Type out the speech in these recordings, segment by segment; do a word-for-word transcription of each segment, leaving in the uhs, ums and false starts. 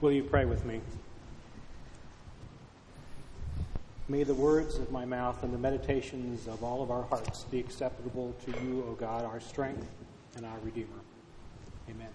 Will you pray with me? May the words of my mouth and the meditations of all of our hearts be acceptable to you, O God, our strength and our Redeemer. Amen.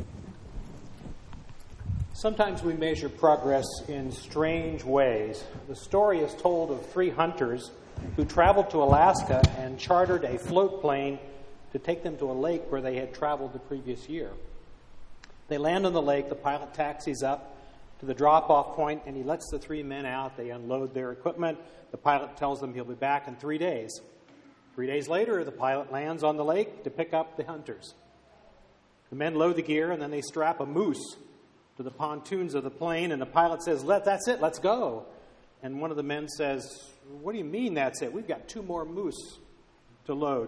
Sometimes we measure progress in strange ways. The story is told of three hunters who traveled to Alaska and chartered a float plane to take them to a lake where they had traveled the previous year. They land on the lake, the pilot taxis up to the drop-off point, and he lets the three men out. They unload their equipment. The pilot tells them he'll be back in three days. Three days later, the pilot lands on the lake to pick up the hunters. The men load the gear, and then they strap a moose to the pontoons of the plane, and the pilot says, Let, that's it, let's go. And one of the men says, what do you mean that's it? We've got two more moose to load.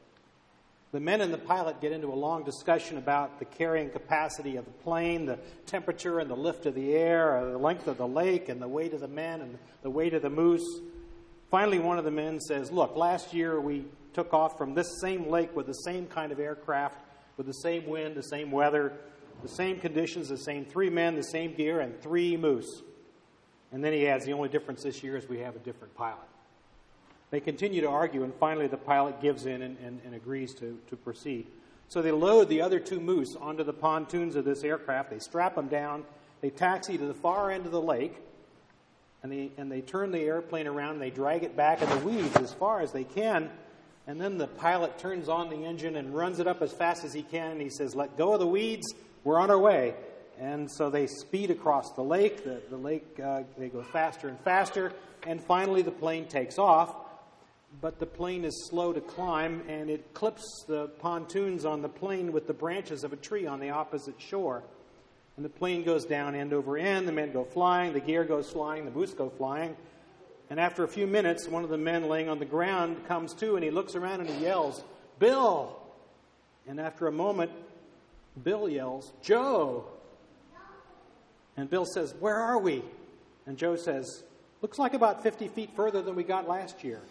The men and the pilot get into a long discussion about the carrying capacity of the plane, the temperature and the lift of the air, the length of the lake, and the weight of the men and the weight of the moose. Finally, one of the men says, look, last year we took off from this same lake with the same kind of aircraft, with the same wind, the same weather, the same conditions, the same three men, the same gear, and three moose. And then he adds, the only difference this year is we have a different pilot. They continue to argue, and finally the pilot gives in and, and, and agrees to, to proceed. So they load the other two moose onto the pontoons of this aircraft. They strap them down. They taxi to the far end of the lake, and they, and they turn the airplane around, and they drag it back in the weeds as far as they can. And then the pilot turns on the engine and runs it up as fast as he can, and he says, let go of the weeds. We're on our way. And so they speed across the lake. The, the lake, uh, they go faster and faster. And finally the plane takes off. But the plane is slow to climb, and it clips the pontoons on the plane with the branches of a tree on the opposite shore. And the plane goes down end over end. The men go flying. The gear goes flying. The moose go flying. And after a few minutes, one of the men laying on the ground comes to, and he looks around and he yells, Bill! And after a moment, Bill yells, Joe! And Bill says, where are we? And Joe says, looks like about fifty feet further than we got last year.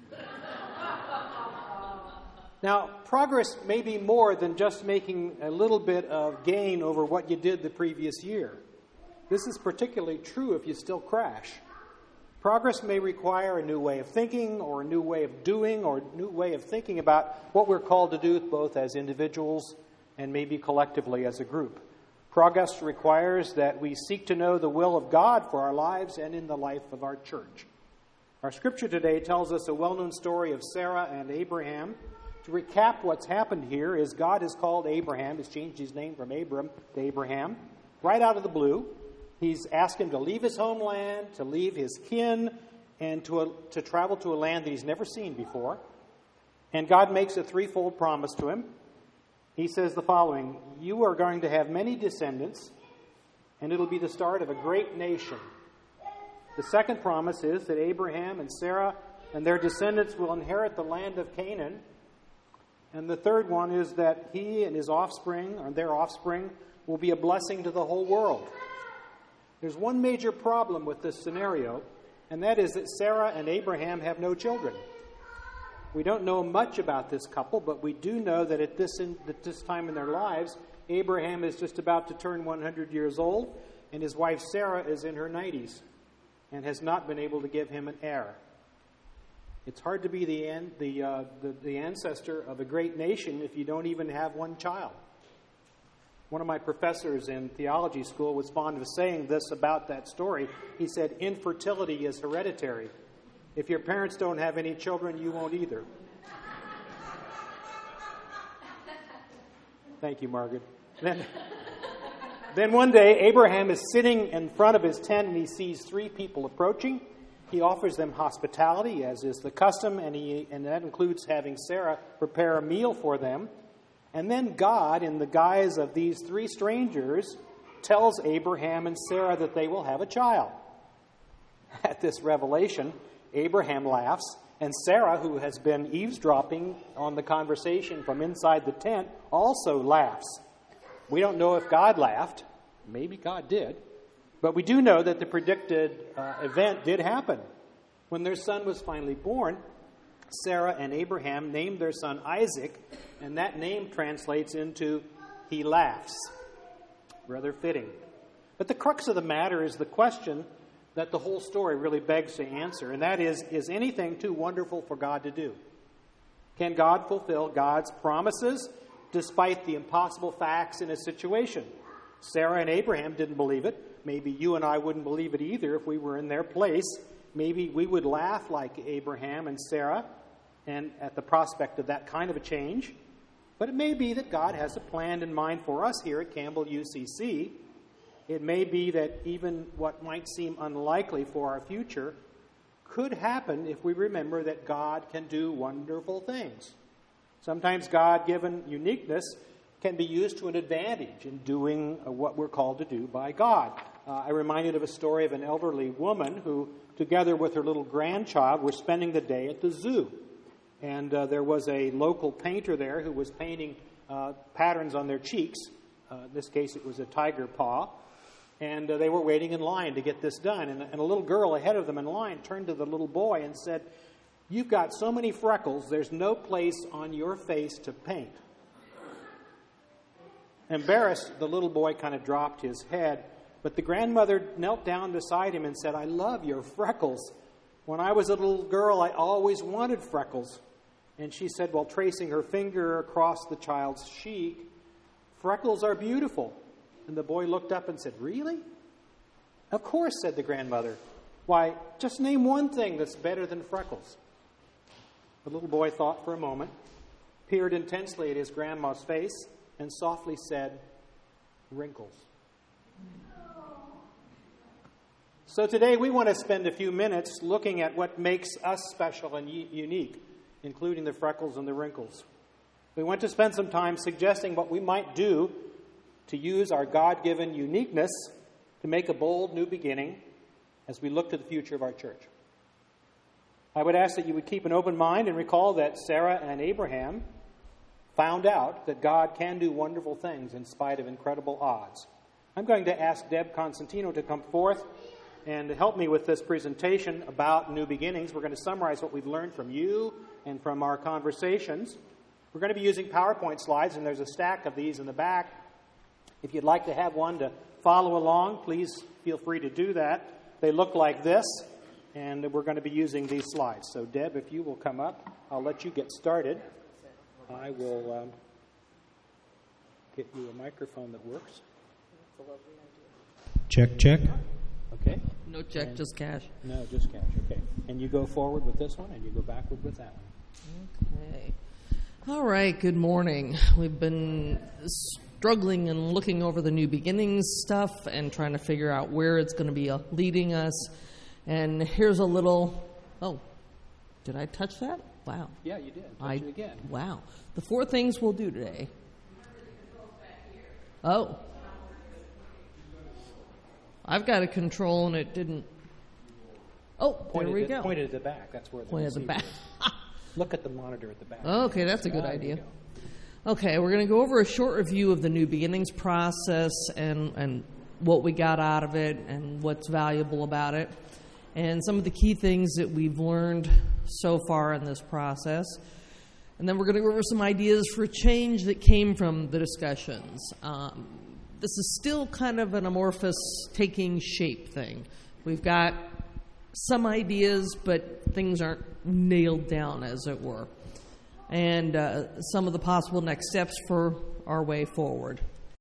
Now, progress may be more than just making a little bit of gain over what you did the previous year. This is particularly true if you still crash. Progress may require a new way of thinking or a new way of doing or a new way of thinking about what we're called to do both as individuals and maybe collectively as a group. Progress requires that we seek to know the will of God for our lives and in the life of our church. Our scripture today tells us a well-known story of Sarah and Abraham. To recap what's happened here is God has called Abraham, has changed his name from Abram to Abraham, right out of the blue. He's asked him to leave his homeland, to leave his kin, and to, a, to travel to a land that he's never seen before. And God makes a threefold promise to him. He says the following, you are going to have many descendants, and it'll be the start of a great nation. The second promise is that Abraham and Sarah and their descendants will inherit the land of Canaan. And the third one is that he and his offspring, or their offspring, will be a blessing to the whole world. There's one major problem with this scenario, and that is that Sarah and Abraham have no children. We don't know much about this couple, but we do know that at this, in, at this time in their lives, Abraham is just about to turn one hundred years old, and his wife Sarah is in her nineties and has not been able to give him an heir. It's hard to be the, an, the, uh, the, the ancestor of a great nation if you don't even have one child. One of my professors in theology school was fond of saying this about that story. He said, infertility is hereditary. If your parents don't have any children, you won't either. Thank you, Margaret. Then, then one day, Abraham is sitting in front of his tent, and he sees three people approaching. He offers them hospitality, as is the custom, and, he, and that includes having Sarah prepare a meal for them. And then God, in the guise of these three strangers, tells Abraham and Sarah that they will have a child. At this revelation, Abraham laughs, and Sarah, who has been eavesdropping on the conversation from inside the tent, also laughs. We don't know if God laughed. Maybe God did. But we do know that the predicted uh, event did happen. When their son was finally born, Sarah and Abraham named their son Isaac, and that name translates into he laughs. Rather fitting. But the crux of the matter is the question that the whole story really begs to answer, and that is, is anything too wonderful for God to do? Can God fulfill God's promises despite the impossible facts in a situation? Sarah and Abraham didn't believe it. Maybe you and I wouldn't believe it either if we were in their place. Maybe we would laugh like Abraham and Sarah and at the prospect of that kind of a change. But it may be that God has a plan in mind for us here at Campbell U C C. It may be that even what might seem unlikely for our future could happen if we remember that God can do wonderful things. Sometimes God-given uniqueness can be used to an advantage in doing what we're called to do by God. Uh, I'm reminded of a story of an elderly woman who, together with her little grandchild, were spending the day at the zoo. And uh, there was a local painter there who was painting uh, patterns on their cheeks. Uh, in this case, it was a tiger paw. And uh, they were waiting in line to get this done. And, and a little girl ahead of them in line turned to the little boy and said, "You've got so many freckles, there's no place on your face to paint." Embarrassed, the little boy kind of dropped his head. But the grandmother knelt down beside him and said, "I love your freckles. When I was a little girl, I always wanted freckles." And she said, while tracing her finger across the child's cheek, "Freckles are beautiful." And the boy looked up and said, "Really?" "Of course," said the grandmother. "Why, just name one thing that's better than freckles." The little boy thought for a moment, peered intensely at his grandma's face, and softly said, "Wrinkles." So today we want to spend a few minutes looking at what makes us special and u- unique, including the freckles and the wrinkles. We want to spend some time suggesting what we might do to use our God-given uniqueness to make a bold new beginning as we look to the future of our church. I would ask that you would keep an open mind and recall that Sarah and Abraham found out that God can do wonderful things in spite of incredible odds. I'm going to ask Deb Constantino to come forth and to help me with this presentation about new beginnings. We're going to summarize what we've learned from you and from our conversations. We're going to be using PowerPoint slides, and there's a stack of these in the back. If you'd like to have one to follow along, please feel free to do that. They look like this, and we're going to be using these slides. So, Deb, if you will come up, I'll let you get started. I will um, get you a microphone that works. Check, check. Okay. No check, and just cash. No, just cash. Okay. And you go forward with this one, and you go backward with that one. Okay. All right, good morning. We've been struggling and looking over the New Beginnings stuff and trying to figure out where it's going to be leading us. And here's a little, oh, did I touch that? Wow. Yeah, you did. Touch I, it again. Wow. The four things we'll do today. Oh. I've got a control and it didn't. Oh, pointed there we at, go. Pointed at the back. That's where the Pointed at the back. Look at the monitor at the back. Okay, that's a good ah, idea. Okay, we're going to go over a short review of the New Beginnings process and, and what we got out of it and what's valuable about it, and some of the key things that we've learned so far in this process. And then we're going to go over some ideas for change that came from the discussions. Um, this is still kind of an amorphous taking shape thing. We've got some ideas, but things aren't nailed down, as it were. And uh, some of the possible next steps for our way forward.